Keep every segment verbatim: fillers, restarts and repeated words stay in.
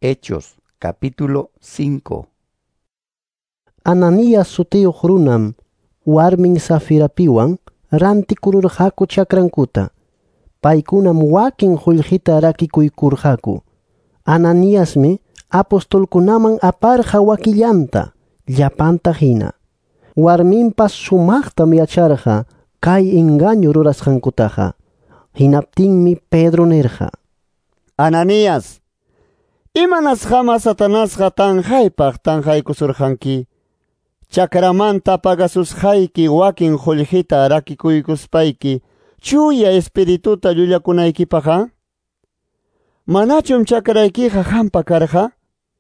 Hechos, capítulo cinco. Ananías sutiyuq runam warmin Safirapiwan rantikururqaku chakrankuta. Paykunam wakin qullqita rakikuykurqaku. Ananiasmi apostolkunaman aparqa wakillanta llapanta hina. Warminpas sumaqtam yacharqa kay engañu rurasqankutaqa. Hinaptinmi Pedro nirqa: Ananías, ¿imanas qama Satanasqa tanqaypaq tanqaykusurqanki? Chakramanta pagasusqayki wakin qullqita rakikuykuspayki chuya espirituta llullakunaykipaqa? ¿Manachum chakraykiqa hampa karqa?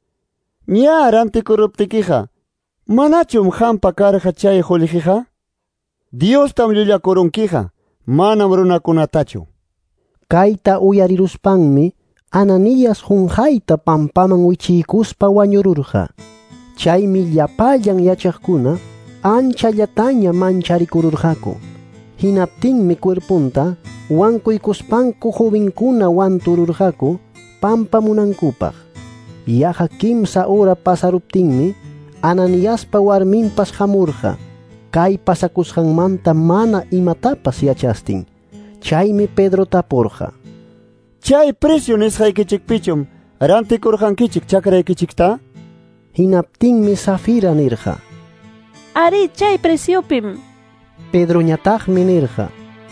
Ña rantikuruptikiqa, ¿manachum hampa karqa chay qullqiqa? Diostam llullakurunkiqa, manam runakunatachu. Kayta uyariruspanmi Ananías hunqayta pampaman wichiykuspa wañururqa. Chaymi llapallan yachaqkuna anchallataña mancharikururqaku. Hinaptinmi cuerpunta wankuykuspanku jovenkuna wantururqaku pampamunankupaq. Yaqa kimsa hora pasaruptinmi Ananiaspa warminpas hamurqa. Kay pasakusqanmanta mana imatapas yachastin. Chaymi Pedro tapurqa: Chay precio nisqaykichikpichum rantikurqankichik chakraykichikta? Hinaptinmi Safira nirqa: Ari, chay preciopim. Pedroñataqmi nirqa: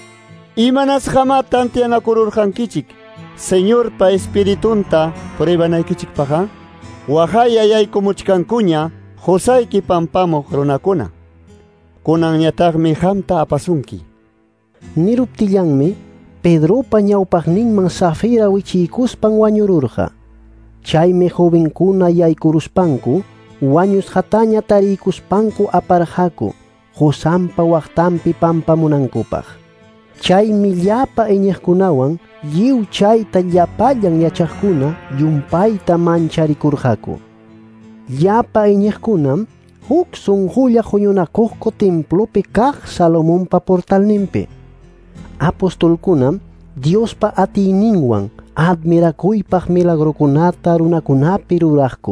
Imanas qama tantianakururqankichik Señorpa espiritunta pruebanaykichikpaqa? Waqaya yaykumuchkankuña qusayki pampamuq runakuna. Kunanñataqmi qamta apasunki. Niruptillanmi Pedropa ñawpaqninman Safira wichiykuspan wañururqa. Chaymi jovenkuna yaykuruspanku wañusqataña tariykuspanku aparqaku qusanpa waqtanpi pampamunankupaq. Chaymi llapa iñiqkunawan lliw chayta llapallan yachaqkuna llumpayta mancharikurqaku. Llapa iñiqkunam huk sunqulla huñunakuqku templopi kaq Salomonpa portalninpi. Apostolkunam Diospa atiyninwan admirakuypaq milagrukunata runakunapi ruraqku.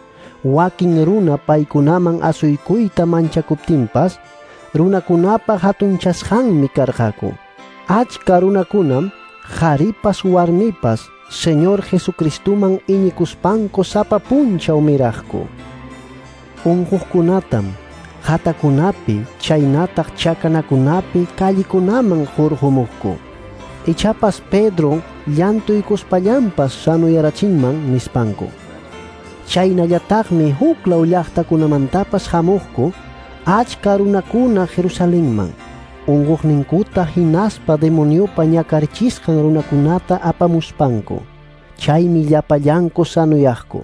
Wakin runa paykunaman asuykuyta manchakuptinpas runakunapa hatunchasqanmi karqaku. Achka runakunam qharipas warmipas Señor Jesucristuman iñikuspanku sapa punchaw miraqku. Unquqkunatam hatakunapi chaynataq chakanakunapi kallikunaman hurqumuqku. Ichapas Pedro llantuykuspallanpas sanuyarachinman nispanku. Chaynallataqmi huklaw llaqtakunamantapas hamuqku achka runakuna Jerusalenman. Unquqninkuta hinaspa demoniopa ñakarchisqan runakunata apamuspanku. Chaymi llapallanku sanuyaqku.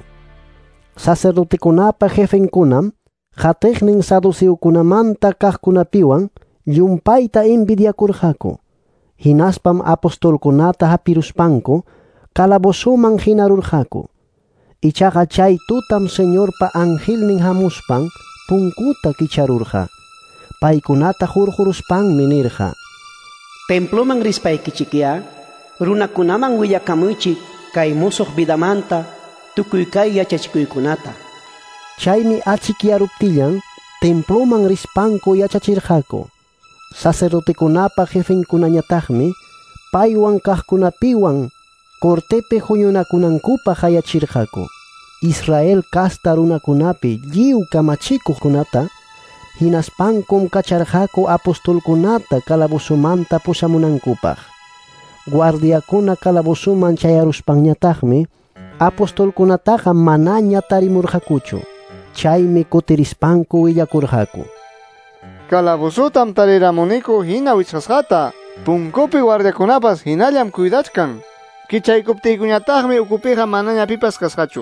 Sacerdotekunapa jefenkunam qatiqnin saduceukunamanta kaqkunapiwan llumpayta envidiakurqaku. Hinaspam apostolkunata hapiruspanku calabozoman hinarurqaku. Ichaqa chay tutam Señorpa angelnin hamuspan punkuta kicharurqa. Paykunata hurhuruspanmi nirqa: Temploman rispaykichikya, runakunaman willakamuychik kay musuq vidamanta tukuy kay yachachikuykunata. Chaymi achikyaruptillan temploman rispanku yachachirqaku. Sacerdotekunapa jefenkunañataqmi paywan kaqkunapiwan cortepi huñunakunankupaq hayachirqaku. Israel kasta runakunapi lliw kamachikuqkunata hinaspankum kacharqaku apostolkunata calabozomanta pusamunankupaq. Guardiakuna calabozoman chayaruspanñataqmi apostolkunataqa manaña tarimurqakuchu. Chaymi kutirispanku willakurqaku: Calabozotam tariramuniku hina wichqasqata. Punkupi guardiakunapas hinallam cuidachkan. Kichaykuptiykuñataqmi ukupiqa manaña pipas kasqachu.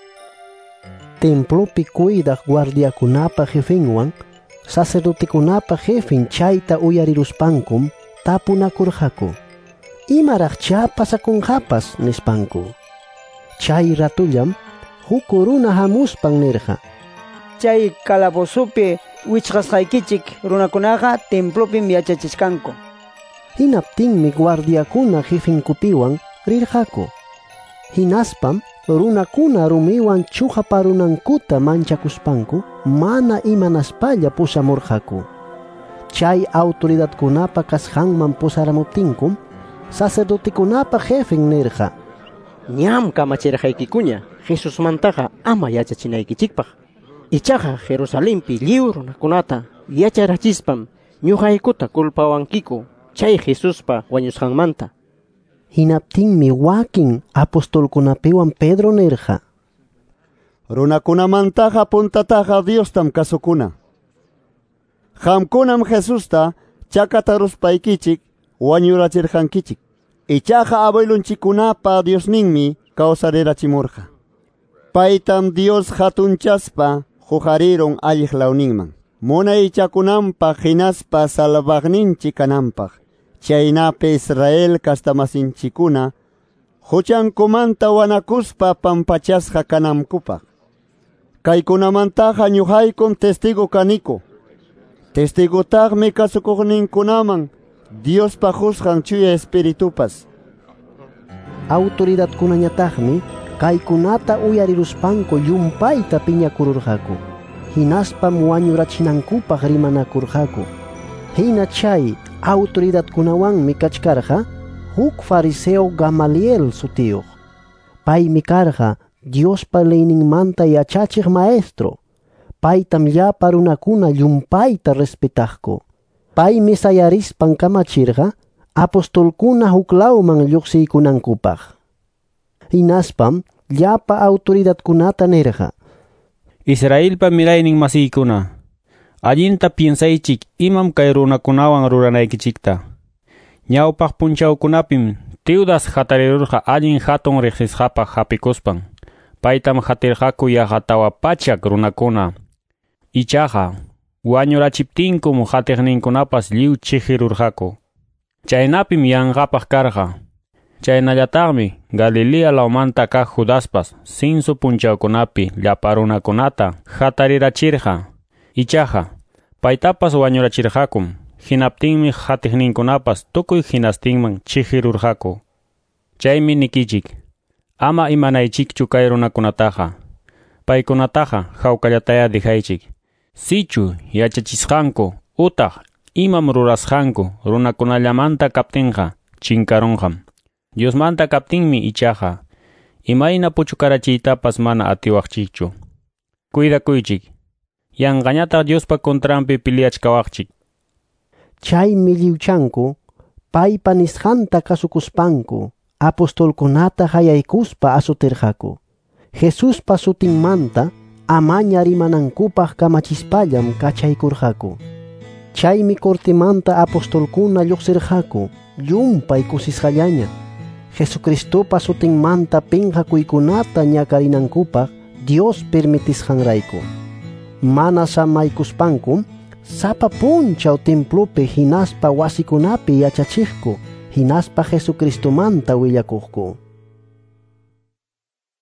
Templopi cuidaq guardiakunapa jefenwan sacerdotekunapa jefen chayta uyariruspankum tapunakurqaku. Imaraqcha pasakunqapas nispanku. Chay ratullam huk runa hamuspan nirqa: Chay calabozopi wichqasqaykichik runakunaqa templopim yachachiskanku. Hinaptinmi guardiakuna jefenkupiwan rirqaku. Hinaspam runakuna rumiwan chuqaparunankuta manchakuspanku mana imanaspalla pusamurqaku. Chay autoridadkunapa kasqanman pusaramuptinkum sacerdotekunapa jefen nirqa: ñam kamachirqaykikuña Jesusmantaqa ama yachachinaykichikpaq. Ichaqa Jerusalempi lliw runakunata yacharachispan ñuqaykuta culpawankiku chay Jesuspa wañusqanmanta. Hinaptinmi wakin apostolkunapiwan Pedro nirqa: Runakunamantaqa puntataqa Diostam kasukuna. Qamkunam Jesusta chakataruspaykicik wañurachirqankichik. Ichaqa abuelunchikkunapa Diosninmi kawsarirachimurqa. Paytam Dios hatunchaspa huqariron alliq lawninman, munaychakunanpaq hinaspa salvaqninchik kananpaq. Chaynapi Israel kastamasinchikuna huchankumanta wanakuspa pampachasqa kanankupaq. Kaykunamantaqa ñuqaykun testigo kaniku. Testigutaqmi kasukuqninkunaman Diospa husqan chuya espiritupas. Autoridadkunañataqmi kaykunata uyariruspanku llumpayta piñakururqaku. Hinaspam wañurachinankupaq rimanakurqaku. Hina chay autoridadkunawanmi kachkarqa huk fariseo Gamaliel sutiyuq. Paymi karqa Diospa leyninmanta yachachiq maestro. Paytam llapa runakuna llumpayta respetaqku. Paymi sayarispan kamachirqa apostolkuna huklawman lluqsiykunankupaq. Hinaspam llapa autoridadkunata nirqa: Israelpa milaynin masiykuna, allinta piensaychik imam kay runakunawan ruranaykichikta. Ñawpaq punchawkunapim Teudas hatarirurqa allin hatun riqsisqapaq hapikuspan. Paytam hatirqaku yaqatawa pachak runakuna. Ichaqa wañurachiptinkum hatiqninkunapas lliw chiqirurqaku. Chaynapim yanqapaq karqa. Chaynallataqmi Galilea lawmanta kaq Judaspas sinsu punchawkunapi llapa runakunata hatarirachirqa. Ichaqa paytapas wañurachirqakum. Hinaptinmi hatiqninkunapas tukuy hinastinman chiqirurqaku. Chaymi nikichik: ama imanaychikchu kay runakunataqa. Paykunataqa hawkallataya dijaychik. Sichu yachachisqanku utaq imam rurasqanku runakunallamanta kaptinqa chinkarunqam. Diosmanta kaptinmi ichaqa imayna puchukarachiytapas mana atiwaqchikchu. Cuidakuychik, yanqañataq Diospa contranpi piliachkawaqchik. Chaymi lliwchanku paypa nisqanta kasukuspanku apostolkunata hayaykuspa asutirqaku. Jesuspa sutinmanta amaña rimanankupaq kamachispallam kachaykurqaku. Chaymi cortimanta apostolkuna lluqsirqaku llumpay kusisqallaña. Jesucristopa sutinmanta pinqakuykunata ñakarinankupaq Dios permitisqanrayku. Mana samaykuspankum sapa punchaw templopi hinaspa wasikunapi yachachiqku, hinaspa Jesucristomanta willakuqku.